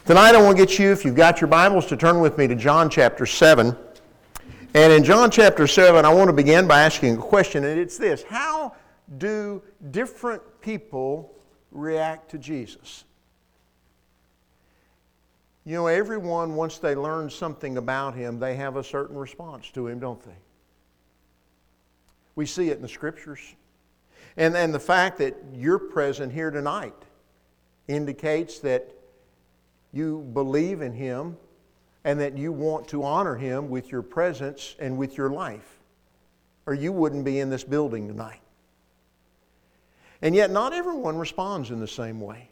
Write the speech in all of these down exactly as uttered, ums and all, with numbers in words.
Tonight I want to get you, if you've got your Bibles, to turn with me to John chapter seven. And in John chapter seven, I want to begin by asking a question, and it's this: how do different people react to Jesus? You know, everyone, once they learn something about Him, they have a certain response to Him, don't they? We see it in the Scriptures. And, and the fact that you're present here tonight indicates that you believe in Him and that you want to honor Him with your presence and with your life, or you wouldn't be in this building tonight. And yet not everyone responds in the same way.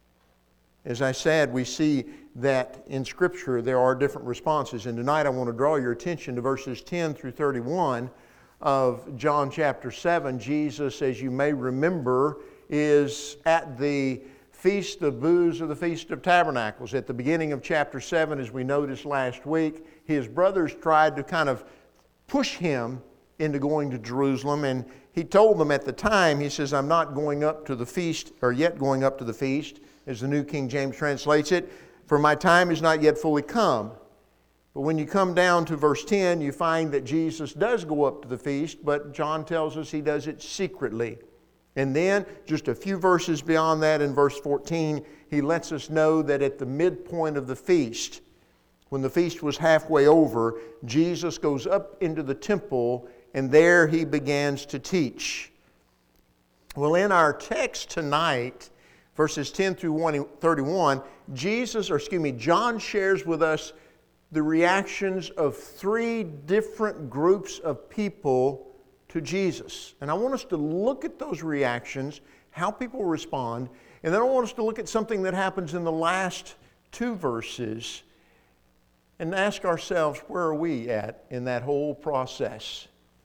As I said, we see that in Scripture there are different responses. And tonight I want to draw your attention to verses ten through thirty-one of John chapter seven. Jesus, as you may remember, is at the Feast of Booths, or the Feast of Tabernacles. At the beginning of chapter seven, as we noticed last week, his brothers tried to kind of push him into going to Jerusalem, and he told them at the time, he says, I'm not going up to the feast, or yet going up to the feast, as the New King James translates it, for my time is not yet fully come. But when you come down to verse ten, you find that Jesus does go up to the feast, but John tells us he does it secretly. And then, just a few verses beyond that, in verse fourteen, he lets us know that at the midpoint of the feast, when the feast was halfway over, Jesus goes up into the temple, and there he begins to teach. Well, in our text tonight, verses ten through thirty-one, Jesus, or excuse me, John shares with us the reactions of three different groups of people to Jesus. And I want us to look at those reactions, how people respond, and then I want us to look at something that happens in the last two verses and ask ourselves, where are we at in that whole process?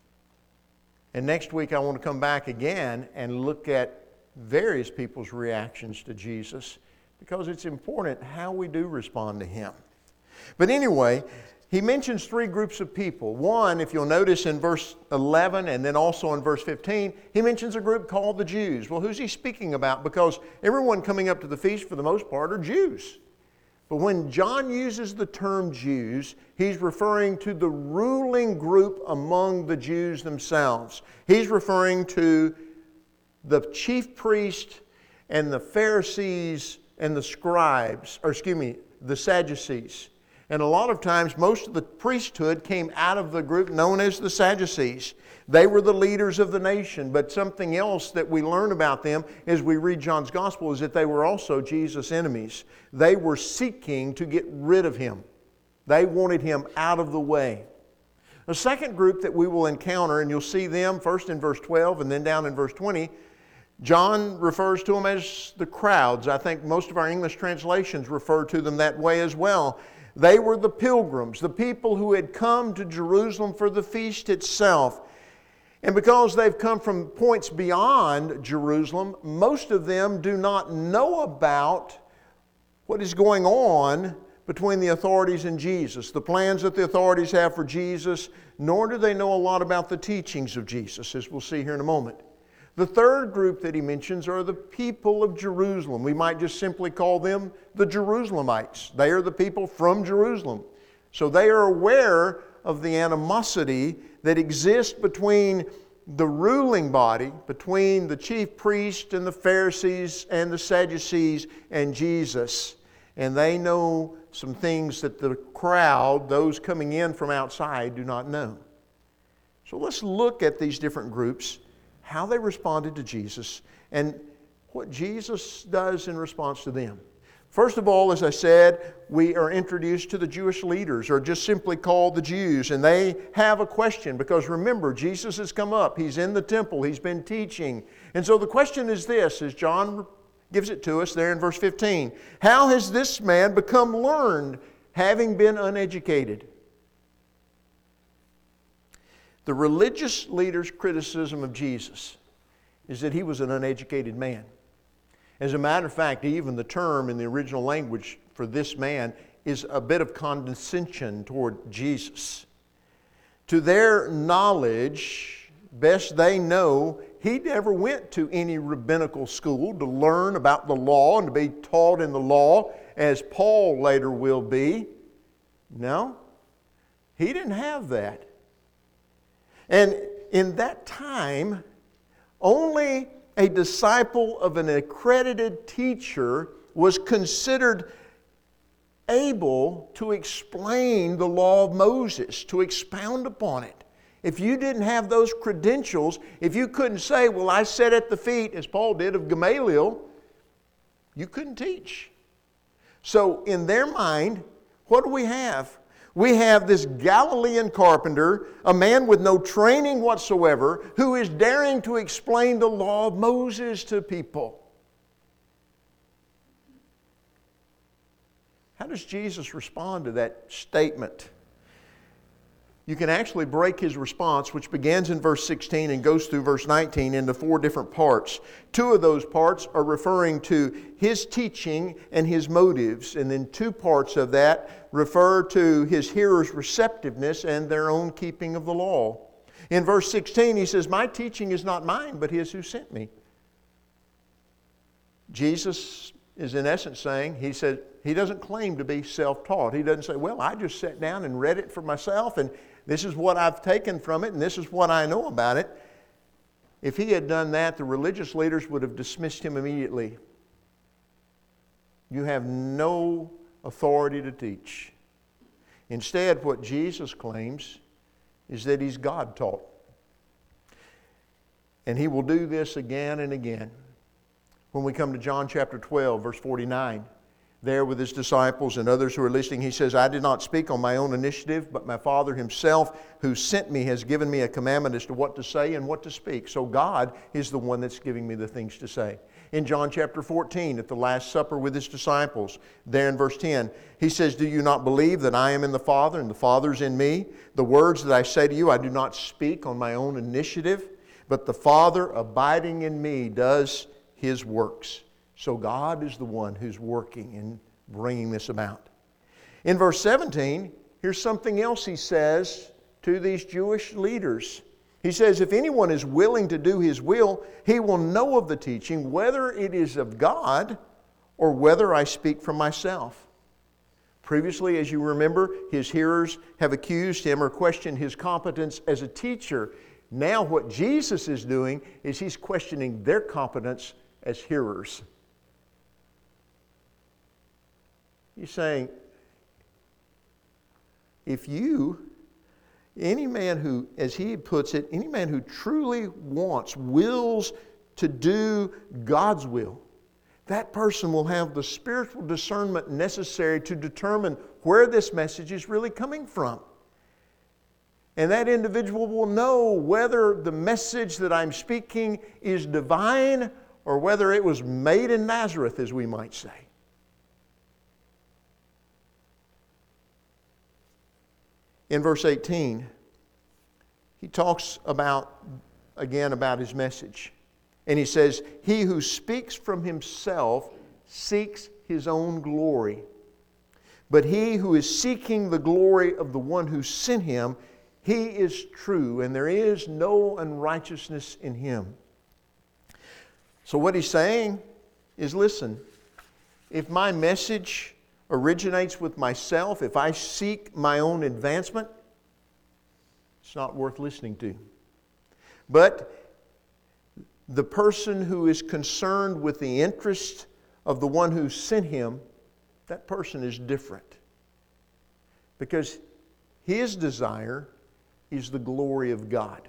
And next week I want to come back again and look at various people's reactions to Jesus, because it's important how we do respond to Him. But anyway, he mentions three groups of people. One, if you'll notice in verse eleven and then also in verse fifteen, he mentions a group called the Jews. Well, who's he speaking about? Because everyone coming up to the feast for the most part are Jews. But when John uses the term Jews, he's referring to the ruling group among the Jews themselves. He's referring to the chief priest and the Pharisees and the scribes, or excuse me, the Sadducees. And a lot of times, most of the priesthood came out of the group known as the Sadducees. They were the leaders of the nation. But something else that we learn about them as we read John's Gospel is that they were also Jesus' enemies. They were seeking to get rid of Him. They wanted Him out of the way. A second group that we will encounter, and you'll see them first in verse twelve and then down in verse twenty, John refers to them as the crowds. I think most of our English translations refer to them that way as well. They were the pilgrims, the people who had come to Jerusalem for the feast itself. And because they've come from points beyond Jerusalem, most of them do not know about what is going on between the authorities and Jesus, the plans that the authorities have for Jesus, nor do they know a lot about the teachings of Jesus, as we'll see here in a moment. The third group that he mentions are the people of Jerusalem. We might just simply call them the Jerusalemites. They are the people from Jerusalem. So they are aware of the animosity that exists between the ruling body, between the chief priest and the Pharisees and the Sadducees and Jesus. And they know some things that the crowd, those coming in from outside, do not know. So let's look at these different groups, how they responded to Jesus, and what Jesus does in response to them. First of all, as I said, we are introduced to the Jewish leaders, or just simply called the Jews, and they have a question, because remember, Jesus has come up. He's in the temple. He's been teaching. And so the question is this, as John gives it to us there in verse fifteen, how has this man become learned, having been uneducated? The religious leaders' criticism of Jesus is that He was an uneducated man. As a matter of fact, even the term in the original language for this man is a bit of condescension toward Jesus. To their knowledge, best they know, he never went to any rabbinical school to learn about the law and to be taught in the law as Paul later will be. No, he didn't have that. And in that time, only a disciple of an accredited teacher was considered able to explain the law of Moses, to expound upon it. If you didn't have those credentials, if you couldn't say, well, I sat at the feet, as Paul did, of Gamaliel, you couldn't teach. So in their mind, what do we have? We have this Galilean carpenter, a man with no training whatsoever, who is daring to explain the law of Moses to people. How does Jesus respond to that statement? You can actually break his response, which begins in verse sixteen and goes through verse nineteen, into four different parts. Two of those parts are referring to his teaching and his motives, and then two parts of that refer to his hearers' receptiveness and their own keeping of the law. In verse sixteen, he says, "My teaching is not mine, but his who sent me." Jesus is in essence saying, he said, he doesn't claim to be self-taught. He doesn't say, well, I just sat down and read it for myself, and this is what I've taken from it, and this is what I know about it. If he had done that, the religious leaders would have dismissed him immediately. You have no authority to teach. Instead, what Jesus claims is that he's God-taught. And he will do this again and again. When we come to John chapter twelve, verse forty-nine, there with his disciples and others who are listening, he says, "I did not speak on my own initiative, but my Father himself who sent me has given me a commandment as to what to say and what to speak." So God is the one that's giving me the things to say. In John chapter fourteen, at the Last Supper with his disciples, there in verse ten, he says, "Do you not believe that I am in the Father and the Father is in me? The words that I say to you, I do not speak on my own initiative, but the Father abiding in me does his works." So God is the one who's working and bringing this about. In verse seventeen, here's something else he says to these Jewish leaders. He says, "If anyone is willing to do his will, he will know of the teaching, whether it is of God or whether I speak from myself." Previously, as you remember, his hearers have accused him or questioned his competence as a teacher. Now what Jesus is doing is he's questioning their competence as hearers. He's saying, if you, any man who, as he puts it, any man who truly wants, wills to do God's will, that person will have the spiritual discernment necessary to determine where this message is really coming from. And that individual will know whether the message that I'm speaking is divine or whether it was made in Nazareth, as we might say. In verse eighteen, he talks about, again, about his message. And he says, "He who speaks from himself seeks his own glory. But he who is seeking the glory of the one who sent him, he is true, and there is no unrighteousness in him." So what he's saying is, listen, if my message originates with myself, if I seek my own advancement, it's not worth listening to. But the person who is concerned with the interest of the one who sent him, that person is different. Because his desire is the glory of God.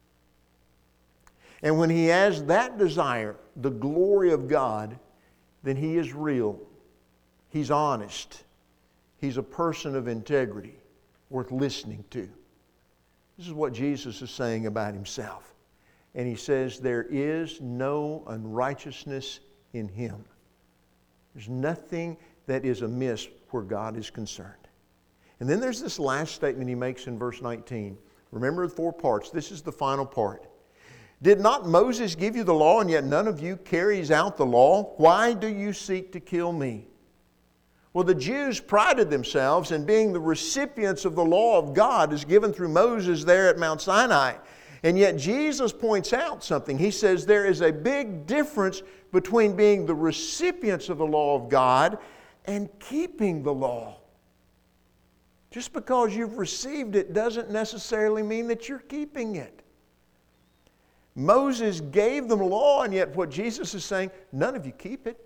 And when he has that desire, the glory of God, then he is real. He's honest. He's a person of integrity, worth listening to. This is what Jesus is saying about himself. And he says there is no unrighteousness in him. There's nothing that is amiss where God is concerned. And then there's this last statement he makes in verse nineteen. Remember the four parts. This is the final part. "Did not Moses give you the law, and yet none of you carries out the law? Why do you seek to kill me?" Well, the Jews prided themselves in being the recipients of the law of God as given through Moses there at Mount Sinai. And yet Jesus points out something. He says there is a big difference between being the recipients of the law of God and keeping the law. Just because you've received it doesn't necessarily mean that you're keeping it. Moses gave them law, and yet what Jesus is saying, none of you keep it.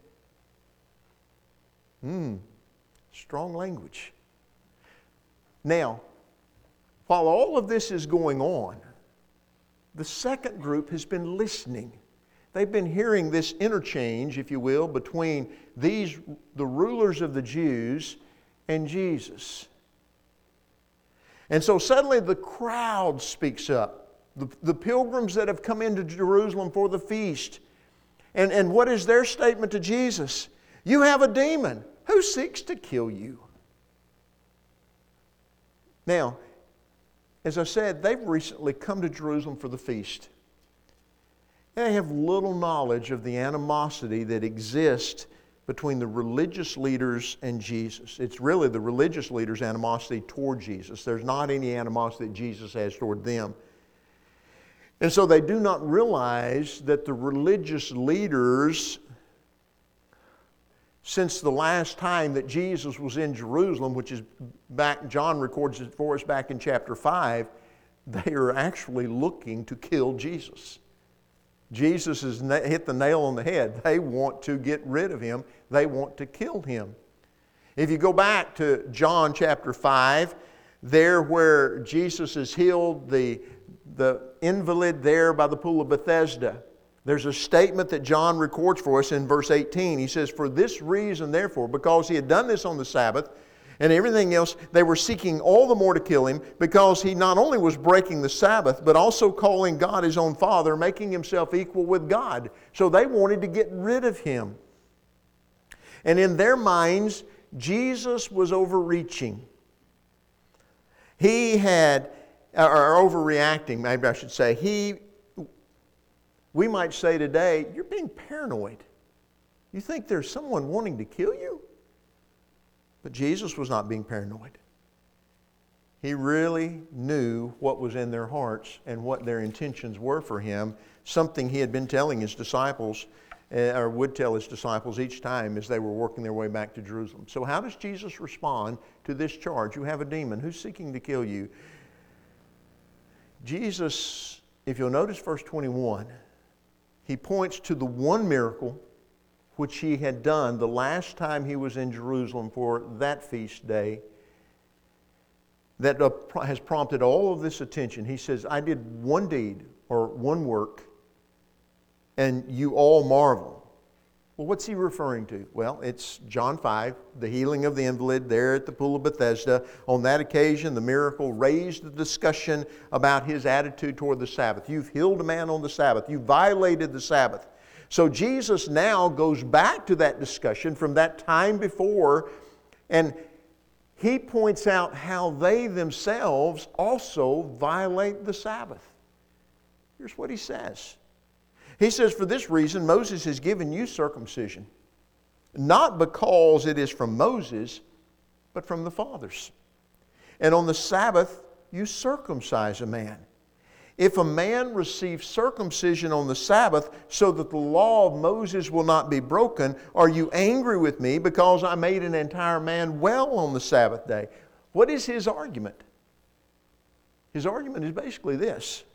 Hmm, strong language. Now, while all of this is going on, the second group has been listening. They've been hearing this interchange, if you will, between these, the rulers of the Jews and Jesus. And so suddenly the crowd speaks up. The, the pilgrims that have come into Jerusalem for the feast. And, and what is their statement to Jesus? You have a demon. Who seeks to kill you? Now, as I said, they've recently come to Jerusalem for the feast. And they have little knowledge of the animosity that exists between the religious leaders and Jesus. It's really the religious leaders' animosity toward Jesus. There's not any animosity that Jesus has toward them. And so they do not realize that the religious leaders, since the last time that Jesus was in Jerusalem, which is back, John records it for us back in chapter five, they are actually looking to kill Jesus. Jesus has hit the nail on the head. They want to get rid of him. They want to kill him. If you go back to John chapter five, there where Jesus has healed the, the invalid there by the pool of Bethesda, there's a statement that John records for us in verse eighteen. He says, for this reason, therefore, because he had done this on the Sabbath, and everything else, they were seeking all the more to kill him, because he not only was breaking the Sabbath, but also calling God his own Father, making himself equal with God. So they wanted to get rid of him. And in their minds, Jesus was overreaching. He had, or overreacting, maybe I should say. He, we might say today, you're being paranoid. You think there's someone wanting to kill you? But Jesus was not being paranoid. He really knew what was in their hearts and what their intentions were for him, something he had been telling his disciples, uh, or would tell his disciples each time as they were working their way back to Jerusalem. So how does Jesus respond to this charge? You have a demon. Who's seeking to kill you? Jesus, if you'll notice verse twenty-one, he points to the one miracle which he had done the last time he was in Jerusalem for that feast day, that has prompted all of this attention. He says, I did one deed or one work, and you all marvel. Well, what's he referring to? Well, it's John five, the healing of the invalid there at the pool of Bethesda. On that occasion, the miracle raised the discussion about his attitude toward the Sabbath. You've healed a man on the Sabbath. You violated the Sabbath. So Jesus now goes back to that discussion from that time before, and he points out how they themselves also violate the Sabbath. Here's what he says. He says, for this reason Moses has given you circumcision, not because it is from Moses, but from the fathers. And on the Sabbath you circumcise a man. If a man receives circumcision on the Sabbath so that the law of Moses will not be broken, are you angry with me because I made an entire man well on the Sabbath day? What is his argument? His argument is basically this.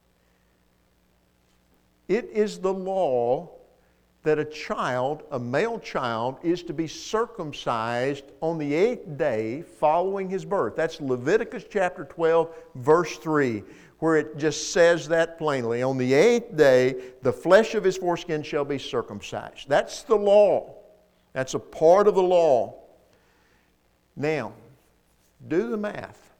It is the law that a child, a male child, is to be circumcised on the eighth day following his birth. That's Leviticus chapter twelve, verse three. Where it just says that plainly. On the eighth day, the flesh of his foreskin shall be circumcised. That's the law. That's a part of the law. Now, do the math.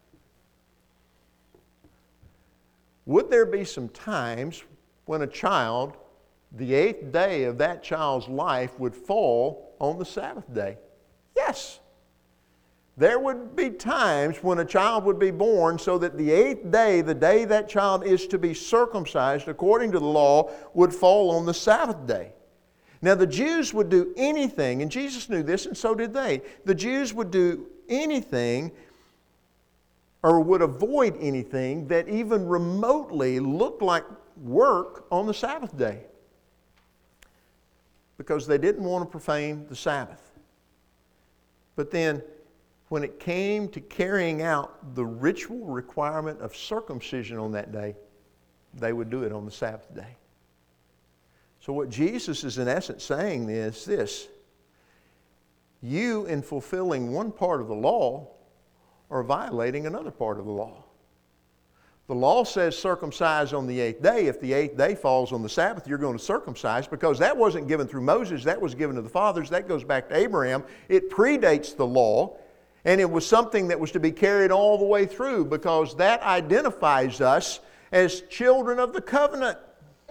Would there be some times when a child, the eighth day of that child's life would fall on the Sabbath day? Yes. There would be times when a child would be born so that the eighth day, the day that child is to be circumcised according to the law, would fall on the Sabbath day. Now the Jews would do anything, and Jesus knew this and so did they. The Jews would do anything or would avoid anything that even remotely looked like work on the Sabbath day, because they didn't want to profane the Sabbath. But then, when it came to carrying out the ritual requirement of circumcision on that day, they would do it on the Sabbath day. So what Jesus is in essence saying is this: you, in fulfilling one part of the law, are violating another part of the law. The law says circumcise on the eighth day. If the eighth day falls on the Sabbath, you're going to circumcise, because that wasn't given through Moses. That was given to the fathers. That goes back to Abraham. It predates the law, and it was something that was to be carried all the way through, because that identifies us as children of the covenant.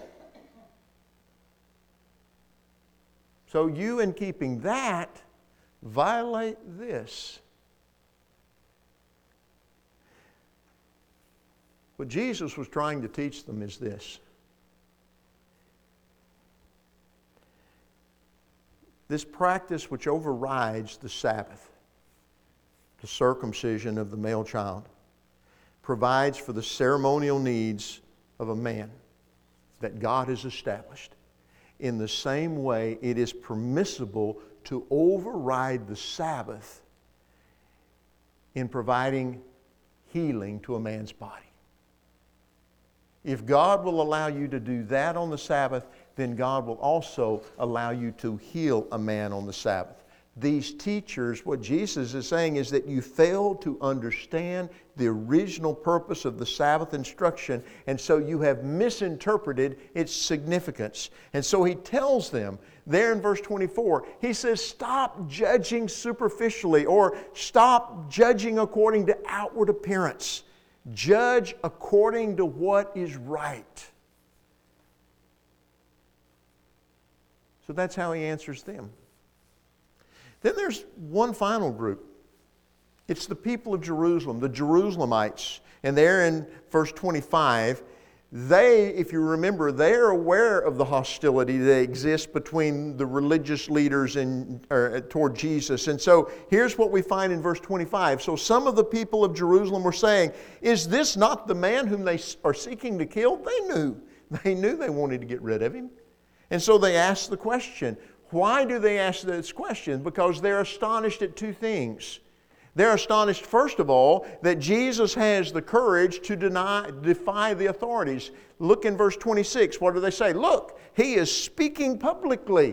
So you, in keeping that, violate this. What Jesus was trying to teach them is this: this practice which overrides the Sabbath, the circumcision of the male child, provides for the ceremonial needs of a man that God has established. In the same way, it is permissible to override the Sabbath in providing healing to a man's body. If God will allow you to do that on the Sabbath, then God will also allow you to heal a man on the Sabbath. These teachers, what Jesus is saying is that you fail to understand the original purpose of the Sabbath instruction, and so you have misinterpreted its significance. And so he tells them there in verse twenty-four, he says, stop judging superficially, or stop judging according to outward appearance. Judge according to what is right. So that's how he answers them. Then there's one final group. It's the people of Jerusalem, the Jerusalemites. And there in verse twenty-five, they, if you remember, they're aware of the hostility that exists between the religious leaders and or, toward Jesus. And so here's what we find in verse twenty-five. So some of the people of Jerusalem were saying, is this not the man whom they are seeking to kill? They knew. They knew they wanted to get rid of him. And so they asked the question. Why do they ask this question? Because they're astonished at two things. They're astonished, first of all, that Jesus has the courage to deny, defy the authorities. Look in verse twenty-six. What do they say? Look, he is speaking publicly.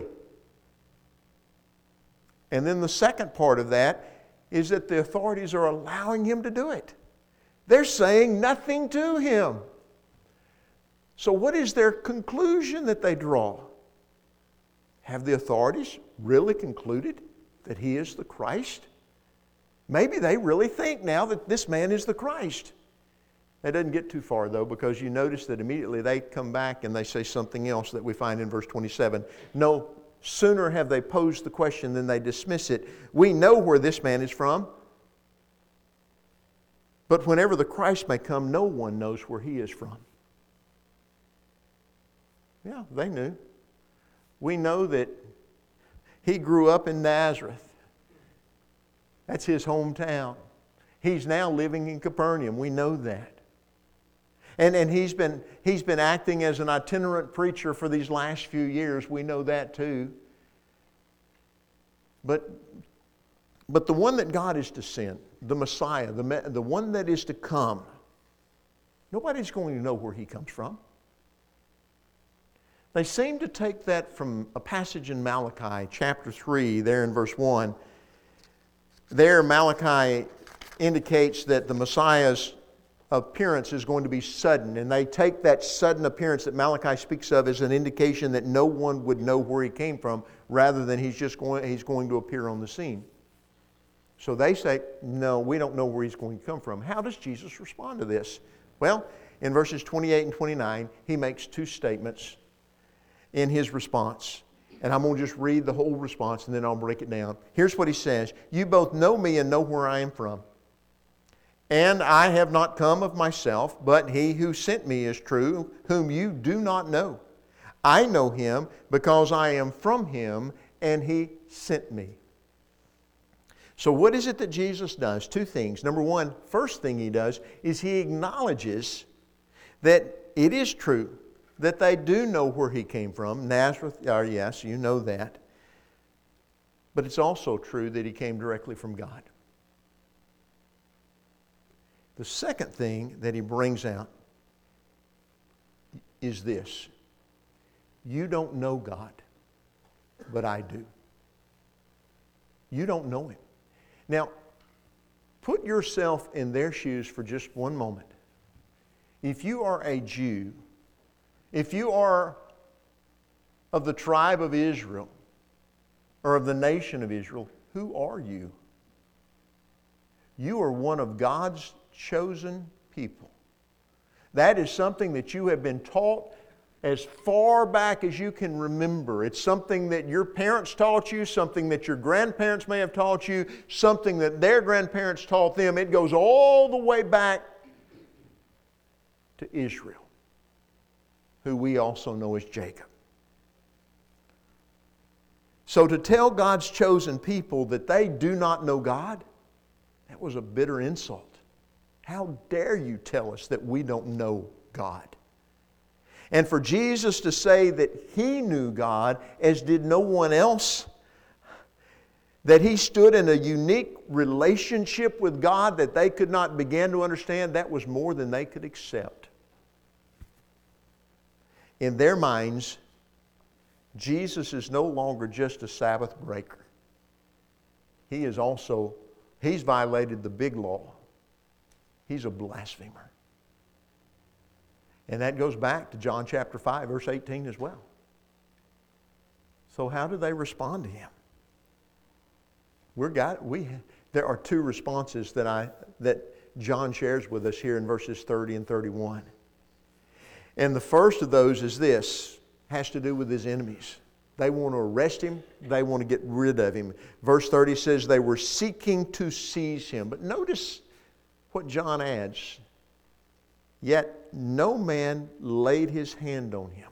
And then the second part of that is that the authorities are allowing him to do it. They're saying nothing to him. So what is their conclusion that they draw? Have the authorities really concluded that he is the Christ? Maybe they really think now that this man is the Christ. That doesn't get too far, though, because you notice that immediately they come back and they say something else that we find in verse twenty-seven. No sooner have they posed the question than they dismiss it. We know where this man is from. But whenever the Christ may come, no one knows where he is from. Yeah, they knew. We know that he grew up in Nazareth. That's his hometown. He's now living in Capernaum. We know that. And, and he's been, he's been acting as an itinerant preacher for these last few years. We know that too. But, but the one that God is to send, the Messiah, the, the one that is to come, nobody's going to know where he comes from. They seem to take that from a passage in Malachi chapter three, there in verse one. There, Malachi indicates that the Messiah's appearance is going to be sudden, and they take that sudden appearance that Malachi speaks of as an indication that no one would know where he came from, rather than he's just going, he's going to appear on the scene. So they say, no, we don't know where he's going to come from. How does Jesus respond to this? Well, in verses twenty-eight and twenty-nine, he makes two statements in his response. And I'm going to just read the whole response and then I'll break it down. Here's what he says. You both know me and know where I am from. And I have not come of myself, but he who sent me is true, whom you do not know. I know him because I am from him and he sent me. So what is it that Jesus does? Two things. Number one, first thing he does is he acknowledges that it is true that they do know where he came from. Nazareth, oh yes, you know that. But it's also true that he came directly from God. The second thing that he brings out is this. You don't know God, but I do. You don't know Him. Now, put yourself in their shoes for just one moment. If you are a Jew, if you are of the tribe of Israel, or of the nation of Israel, who are you? You are one of God's chosen people. That is something that you have been taught as far back as you can remember. It's something that your parents taught you, something that your grandparents may have taught you, something that their grandparents taught them. It goes all the way back to Israel, who we also know as Jacob. So to tell God's chosen people that they do not know God, that was a bitter insult. How dare you tell us that we don't know God? And for Jesus to say that He knew God as did no one else, that He stood in a unique relationship with God that they could not begin to understand, that was more than they could accept. In their minds, Jesus is no longer just a Sabbath breaker. He is also, He's violated the big law. He's a blasphemer. And that goes back to John chapter five, verse eighteen as well. So how do they respond to Him? We're got, we, there are two responses that, I, that John shares with us here in verses thirty and thirty-one. And the first of those is this, has to do with His enemies. They want to arrest Him. They want to get rid of Him. Verse thirty says they were seeking to seize Him. But notice what John adds. Yet no man laid his hand on Him.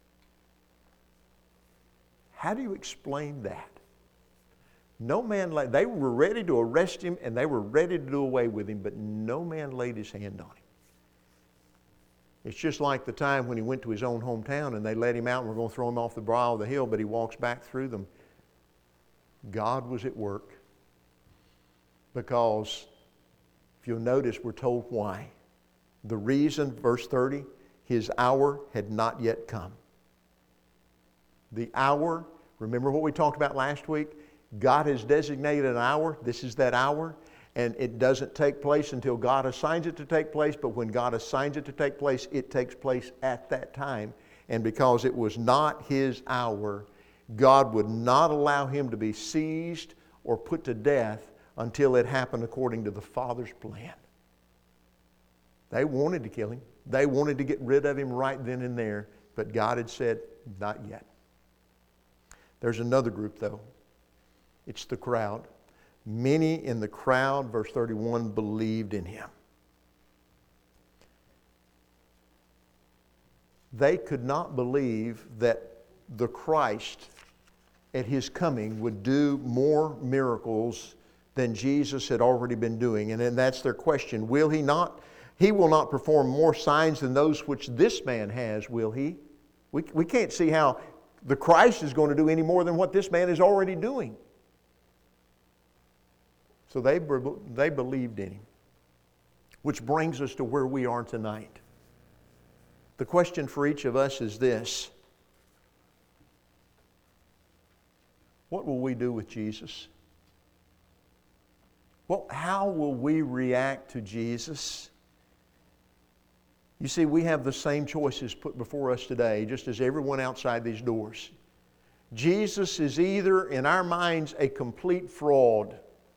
How do you explain that? No man laid, they were ready to arrest Him and they were ready to do away with Him, but no man laid his hand on Him. It's just like the time when He went to His own hometown and they let Him out and were going to throw Him off the brow of the hill, but He walks back through them. God was at work. Because, if you'll notice, we're told why. The reason, verse thirty, His hour had not yet come. The hour, remember what we talked about last week? God has designated an hour. This is that hour. And it doesn't take place until God assigns it to take place. But when God assigns it to take place, it takes place at that time. And because it was not His hour, God would not allow Him to be seized or put to death until it happened according to the Father's plan. They wanted to kill Him. They wanted to get rid of Him right then and there. But God had said, not yet. There's another group though. It's the crowd. Many in the crowd, verse thirty-one, believed in Him. They could not believe that the Christ at His coming would do more miracles than Jesus had already been doing. And then that's their question. Will He not? He will not perform more signs than those which this man has, will He? We, we can't see how the Christ is going to do any more than what this man is already doing. So they, they believed in Him. Which brings us to where we are tonight. The question for each of us is this. What will we do with Jesus? Well, how will we react to Jesus? You see, we have the same choices put before us today, just as everyone outside these doors. Jesus is either, in our minds, a complete fraud.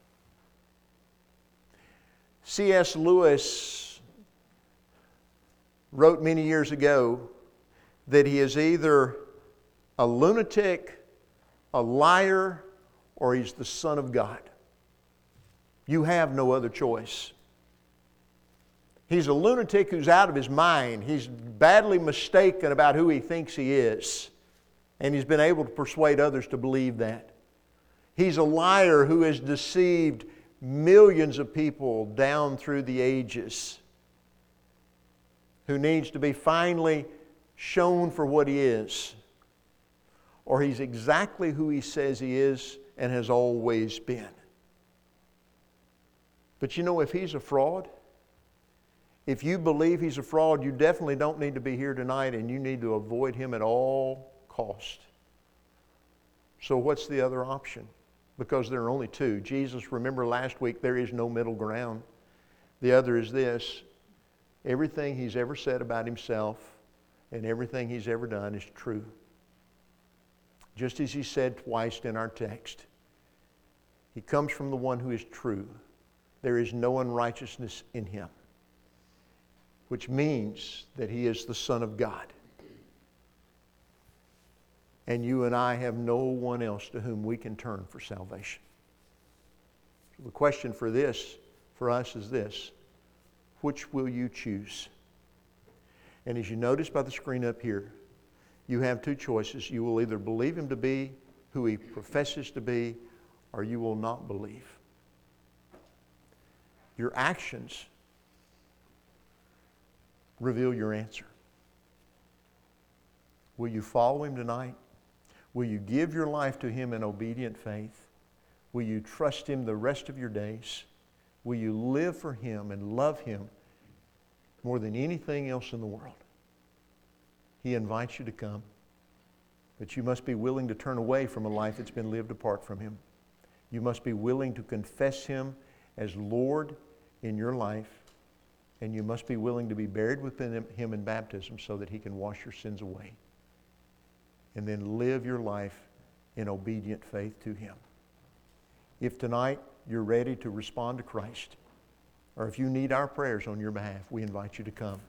C S Lewis wrote many years ago that He is either a lunatic, a liar, or He's the Son of God. You have no other choice. He's a lunatic who's out of his mind. He's badly mistaken about who he thinks he is. And he's been able to persuade others to believe that. He's a liar who has deceived millions of people down through the ages, who needs to be finally shown for what he is. Or he's exactly who he says he is, and has always been. But you know, if he's a fraud, if you believe he's a fraud, you definitely don't need to be here tonight, and you need to avoid him at all cost. So what's the other option? Because there are only two. Jesus, remember last week, there is no middle ground. The other is this: everything he's ever said about himself and everything he's ever done is true. Just as he said twice in our text, he comes from the one who is true. There is no unrighteousness in him, which means that he is the Son of God. And you and I have no one else to whom we can turn for salvation. So the question for this, for us, is this: which will you choose? And as you notice by the screen up here, you have two choices. You will either believe him to be who he professes to be, or you will not believe. Your actions reveal your answer. Will you follow him tonight? Will you give your life to him in obedient faith? Will you trust him the rest of your days? Will you live for him and love him more than anything else in the world? He invites you to come, but you must be willing to turn away from a life that's been lived apart from him. You must be willing to confess him as Lord in your life, and you must be willing to be buried with him in baptism so that he can wash your sins away. And then live your life in obedient faith to him. If tonight you're ready to respond to Christ, or if you need our prayers on your behalf, we invite you to come.